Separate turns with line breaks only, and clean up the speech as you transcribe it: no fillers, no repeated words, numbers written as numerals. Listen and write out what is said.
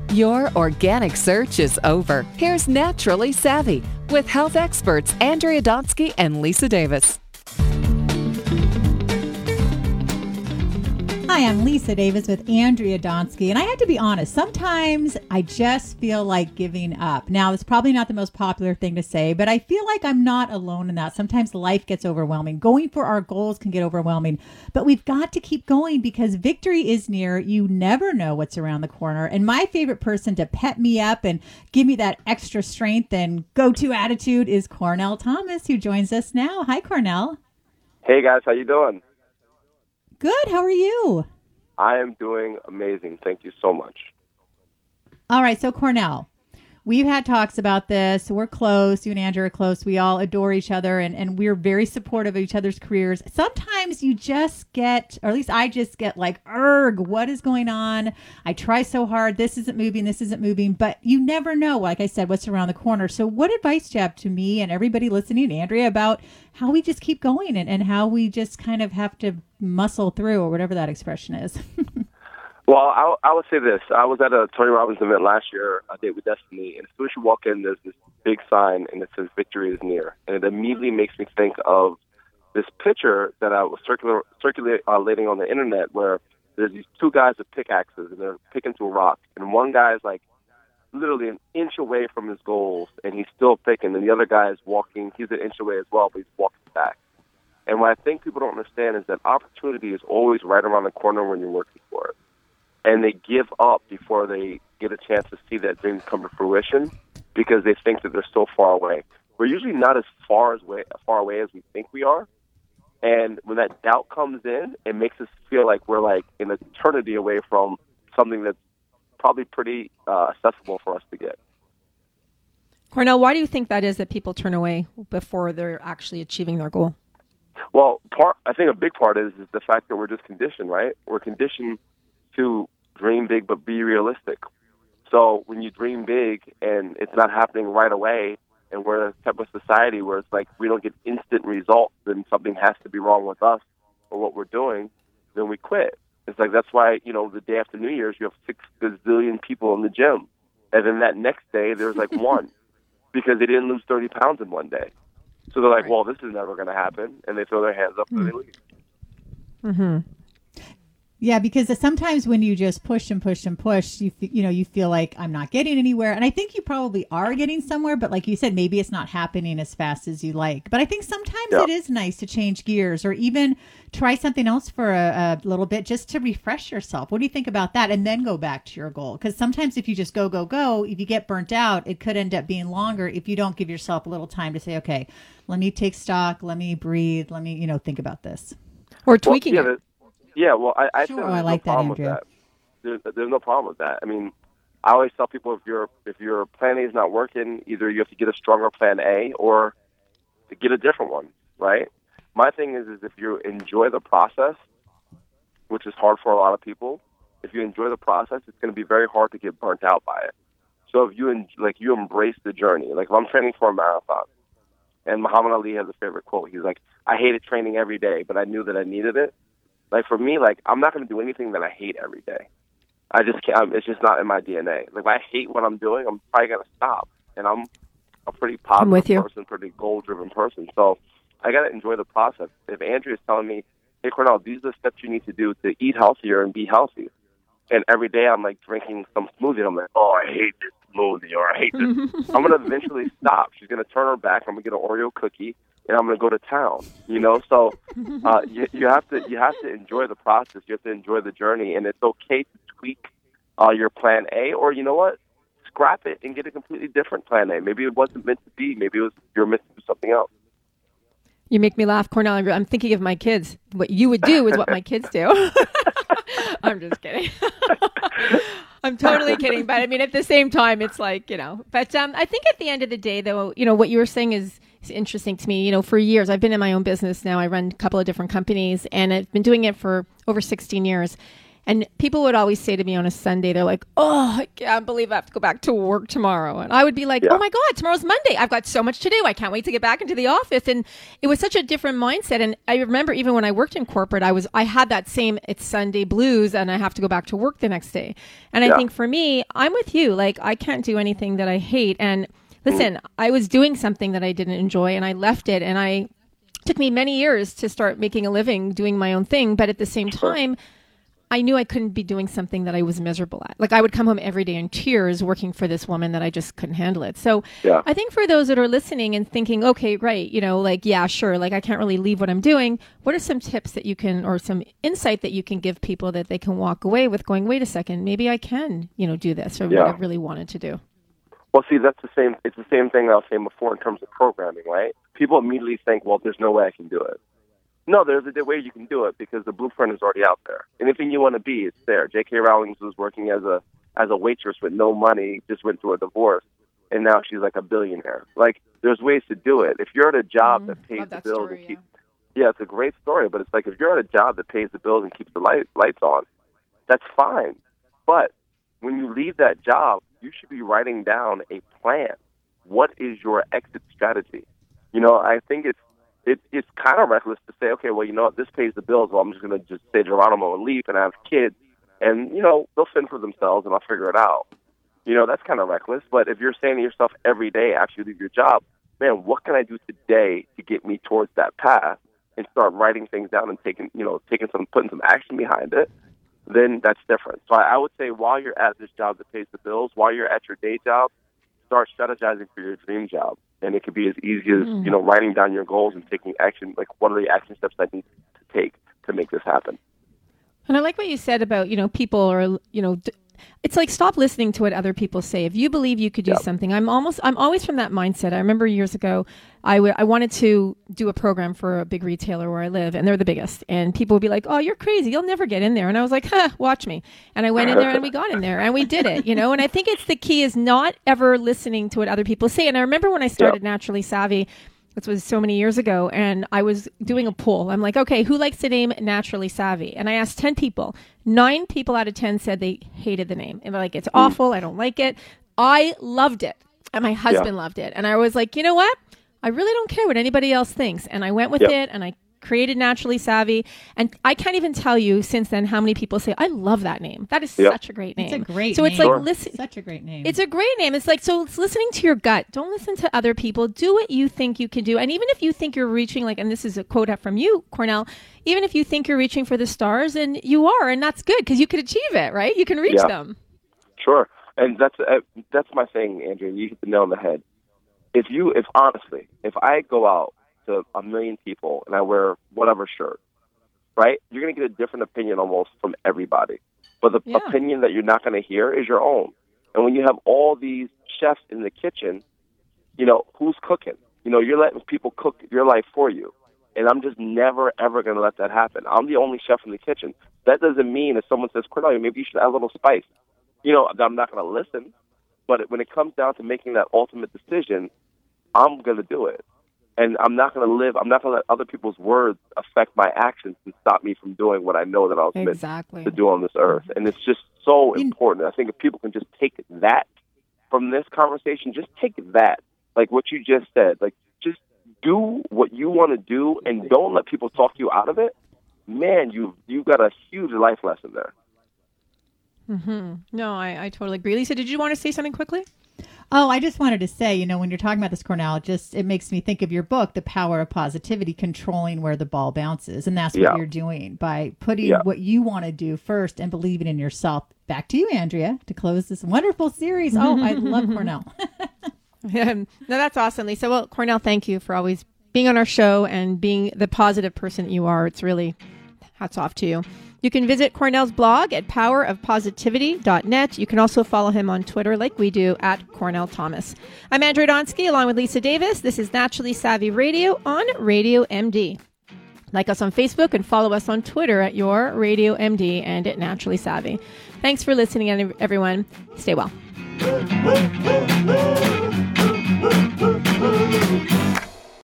Your organic search is over. Here's Naturally Savvy with health experts Andrea Donsky and Lisa Davis.
Hi, I'm Lisa Davis with Andrea Donsky, and I had to be honest, sometimes I just feel like giving up. Now, it's probably not the most popular thing to say, but I feel like I'm not alone in that. Sometimes life gets overwhelming. Going for our goals can get overwhelming, but we've got to keep going because victory is near. You never know what's around the corner. And my favorite person to pep me up and give me that extra strength and go-to attitude is Cornell Thomas, who joins us now. Hi, Cornell.
Hey, guys. How you doing?
Good. How are you?
I am doing amazing. Thank you so much.
All right. So, Cornell, we've had talks about this. We're close. You and Andrew are close. We all adore each other, and we're very supportive of each other's careers. Sometimes you just get, or at least I just get like, what is going on? I try so hard. This isn't moving, but you never know, like I said, what's around the corner. So what advice do you have to me and everybody listening, Andrea, about how we just keep going and how we just kind of have to muscle through, or whatever that expression is?
Well, I would say this. I was at a Tony Robbins event last year, A Date with Destiny, and as soon as you walk in, there's this big sign, and it says victory is near. And it immediately makes me think of this picture that I was circulating on the internet where there's these two guys with pickaxes, and they're picking through a rock. And one guy is like literally an inch away from his goals, and he's still picking. And the other guy is walking. He's an inch away as well, but he's walking back. And what I think people don't understand is that opportunity is always right around the corner when you're working for it. And they give up before they get a chance to see that dream come to fruition because they think that they're so far away. We're usually not as far away as we think we are. And when that doubt comes in, it makes us feel like we're like an eternity away from something that's probably pretty accessible for us to get.
Cornell, why do you think that is that people turn away before they're actually achieving their goal?
Well, I think a big part is the fact that we're just conditioned, right? We're conditioned to dream big but be realistic. So when you dream big and it's not happening right away, and we're in a type of society where it's like we don't get instant results, then something has to be wrong with us or what we're doing, then we quit. It's like that's why, the day after New Year's, you have 6 gazillion people in the gym. And then that next day, there's like one because they didn't lose 30 pounds in one day. So they're like, well, this is never going to happen. And they throw their hands up and they leave.
Mm-hmm. Yeah, because sometimes when you just push and push and push, you feel like I'm not getting anywhere. And I think you probably are getting somewhere. But like you said, maybe it's not happening as fast as you like. But I think sometimes it is nice to change gears or even try something else for a little bit just to refresh yourself. What do you think about that? And then go back to your goal. Because sometimes if you just go, if you get burnt out, it could end up being longer if you don't give yourself a little time to say, okay, let me take stock, let me breathe, let me, think about this.
Or tweaking it.
Yeah, well, I
sure,
think
I like that, Andrea.
There's no problem with that. I mean, I always tell people if your plan A is not working, either you have to get a stronger plan A or to get a different one, right? My thing is if you enjoy the process, which is hard for a lot of people, if you enjoy the process, it's going to be very hard to get burnt out by it. So if you embrace the journey, like if I'm training for a marathon, and Muhammad Ali has a favorite quote. He's like, I hated training every day, but I knew that I needed it. Like for me, like I'm not going to do anything that I hate every day. I just can't. It's just not in my DNA. Like if I hate what I'm doing, I'm probably going to stop. And I'm a pretty positive person, pretty goal-driven person. So I got to enjoy the process. If Andrea is telling me, hey, Cornell, these are the steps you need to do to eat healthier and be healthy. And every day I'm like drinking some smoothie. I'm like, oh, I hate this smoothie or I hate this. I'm going to eventually stop. She's going to turn her back. I'm going to get an Oreo cookie. And I'm going to go to town, So you have to enjoy the process. You have to enjoy the journey, and it's okay to tweak your plan A, or you know what, scrap it and get a completely different plan A. Maybe it wasn't meant to be. Maybe you're meant to do something else.
You make me laugh, Cornell. I'm thinking of my kids. What you would do is what my kids do. I'm just kidding. I'm totally kidding. But I mean, at the same time, it's like, but I think at the end of the day, though, what you were saying is interesting to me. For years, I've been in my own business now. I run a couple of different companies and I've been doing it for over 16 years. And people would always say to me on a Sunday, they're like, oh, I can't believe I have to go back to work tomorrow. And I would be like, oh my God, tomorrow's Monday. I've got so much to do. I can't wait to get back into the office. And it was such a different mindset. And I remember even when I worked in corporate, I had that same, it's Sunday blues and I have to go back to work the next day. And I think for me, I'm with you. Like, I can't do anything that I hate. And listen, I was doing something that I didn't enjoy and I left it. And it took me many years to start making a living doing my own thing. But at the same time, I knew I couldn't be doing something that I was miserable at. Like, I would come home every day in tears working for this woman that I just couldn't handle it. So I think for those that are listening and thinking, okay, right, you know, like, yeah, sure, like I can't really leave what I'm doing. What are some tips that you can, or some insight that you can give people that they can walk away with going, wait a second, maybe I can, you know, do this or what I really wanted to do?
Well, see, it's the same thing I was saying before in terms of programming, right? People immediately think, well, there's no way I can do it. No, there's a way you can do it because the blueprint is already out there. Anything you want to be, it's there. J.K. Rowling was working as a waitress with no money, just went through a divorce, and now she's like a billionaire. Like, there's ways to do it. If you're at a job that pays the bills
story,
and keeps, it's a great story. But it's like if you're at a job that pays the bills and keeps the lights on, that's fine. But when you leave that job, you should be writing down a plan. What is your exit strategy? You know, I think it's kind of reckless to say, okay, well, you know what, this pays the bills, well, I'm just going to just say Geronimo and leave and have kids, and, you know, they'll fend for themselves and I'll figure it out. You know, that's kind of reckless. But if you're saying to yourself every day after you leave your job, man, what can I do today to get me towards that path, and start writing things down and putting some action behind it, then that's different. So I would say while you're at this job that pays the bills, while you're at your day job, start strategizing for your dream job. And it could be as easy as, you know, writing down your goals and taking action. Like, what are the action steps I need to take to make this happen?
And I like what you said about, you know, people are, you know, it's like, stop listening to what other people say. If you believe you could do something, I'm always from that mindset. I remember years ago, I wanted to do a program for a big retailer where I live, and they're the biggest. And people would be like, oh, you're crazy. You'll never get in there. And I was like, watch me. And I went in there and we got in there and we did it, you know. And I think it's the key is not ever listening to what other people say. And I remember when I started Naturally Savvy, this was so many years ago, and I was doing a poll. I'm like, okay, who likes the name Naturally Savvy? And I asked 10 people. 9 people out of 10 said they hated the name. And they're like, it's awful. I don't like it. I loved it. And my husband loved it. And I was like, you know what? I really don't care what anybody else thinks. And I went with it, and I created Naturally Savvy. And I can't even tell you since then how many people say, I love that name. That is such a great name.
It's a great
name.
It's
like, listen,
such a great name.
It's a great name. It's like, so it's listening to your gut. Don't listen to other people. Do what you think you can do. And even if you think you're reaching, like, and this is a quote from you, Cornell, even if you think you're reaching for the stars, and you are, and that's good because you could achieve it, right? You can reach them.
Sure. And that's my thing, Andrea. You hit the nail on the head. If honestly, if I go out to 1 million people and I wear whatever shirt, right, you're going to get a different opinion almost from everybody. But the opinion that you're not going to hear is your own. And when you have all these chefs in the kitchen, you know, who's cooking? You know, you're letting people cook your life for you. And I'm just never, ever going to let that happen. I'm the only chef in the kitchen. That doesn't mean if someone says, Cornelia, maybe you should add a little spice. You know, I'm not going to listen. But when it comes down to making that ultimate decision, I'm going to do it. And I'm not going to let other people's words affect my actions and stop me from doing what I know that I was meant to do on this earth. And it's just so important. I think if people can just take that from this conversation, just take that, like what you just said, like just do what you want to do and don't let people talk you out of it. Man, you've got a huge life lesson there.
Mm-hmm. No, I totally agree. Lisa, did you want to say something quickly?
Oh, I just wanted to say, you know, when you're talking about this, Cornell, it makes me think of your book, The Power of Positivity, controlling where the ball bounces. And that's what you're doing by putting what you want to do first and believing in yourself. Back to you, Andrea, to close this wonderful series. Oh, I love Cornell.
No, that's awesome, Lisa. Well, Cornell, thank you for always being on our show and being the positive person that you are. It's really hats off to you. You can visit Cornell's blog at powerofpositivity.net. You can also follow him on Twitter like we do at Cornell Thomas. I'm Andrea Donsky along with Lisa Davis. This is Naturally Savvy Radio on Radio MD. Like us on Facebook and follow us on Twitter at Your Radio MD and at Naturally Savvy. Thanks for listening, everyone. Stay well.